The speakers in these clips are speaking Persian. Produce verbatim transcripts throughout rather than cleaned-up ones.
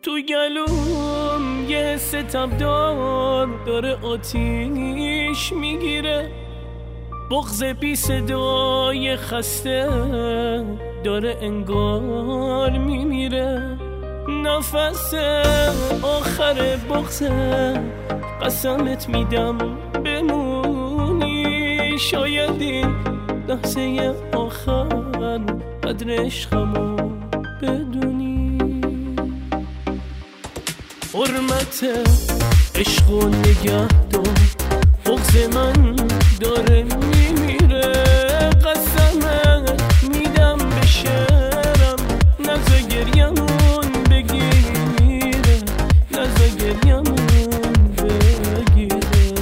تو گلوم یه ستمدار داره آتیش میگیره، بغض بی صدای خسته داره انگار میمیره. نفس آخر بغضه، قسمت میدم بمونی، شاید این لحظه آخر قدر عشقمو بدونی. حرمت عشق و نگه دار، بغض من داره میمیره، قسمت میدم به شعرم نزا گریمون بگیره، نزا گریمون بگیره.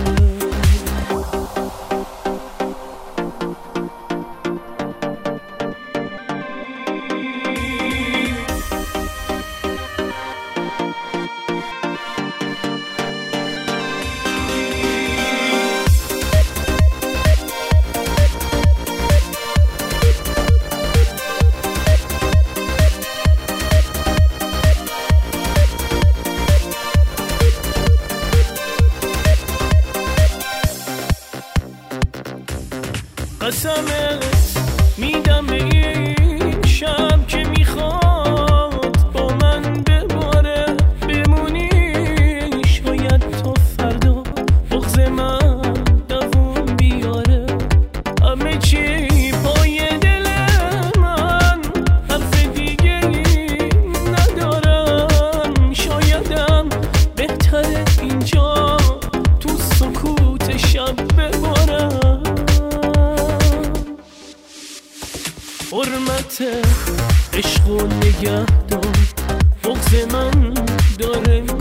قسمت میدم به این شب که میخواد با من بباره بمونی، شاید تا فردا بغض من دووم بیاره. همه چی پای دل من، حرف دیگه ندارم، شایدم بهتره اینجا تو سکوت شب ببارم. حرمت عشق و نگه دار، بغض من داره